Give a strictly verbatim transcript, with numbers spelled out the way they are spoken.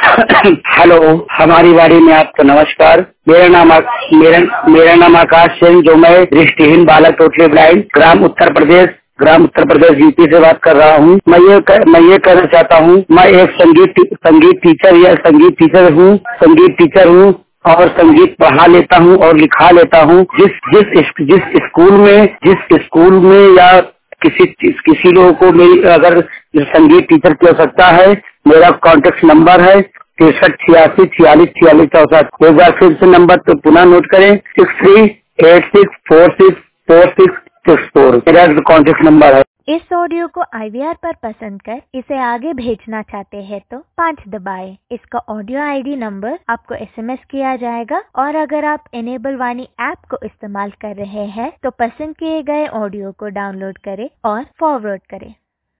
Hello, हमारी बारी में आपको नमस्कार। मेरा नाम आक- मेरा मेरा नाम आकाश सिंह, जो मैं दृष्टिहीन बालक टोटली ब्लाइंड ग्राम उत्तर प्रदेश ग्राम उत्तर प्रदेश यूपी से बात कर रहा हूँ। मैं ये कर, मैं ये कहना चाहता हूँ, मैं एक संगीत टी- संगीत टीचर या संगीत टीचर हूँ संगीत टीचर हूँ और संगीत पढ़ा लेता हूँ और लिखा लेता हूँ। जिस जिस इस- जिस स्कूल में जिस स्कूल में या किसी किसी लोगों को मेरी अगर संगीत टीचर की आवश्यकता है, मेरा कॉन्टेक्ट नंबर है तिरसठ छियासी छियालीस छियालीस चौसठ। एक बार फिर से नंबर तो पुनः नोट करें, six three eight six four six four six six four मेरा कॉन्टेक्ट नंबर है। इस ऑडियो को आई वी आर पर पसंद कर इसे आगे भेजना चाहते हैं तो पाँच दबाएं। इसका ऑडियो आई डी नंबर आपको एस एम एस किया जाएगा और अगर आप इनेबल वाणी ऐप को इस्तेमाल कर रहे हैं तो पसंद किए गए ऑडियो को डाउनलोड करें और फॉरवर्ड करें।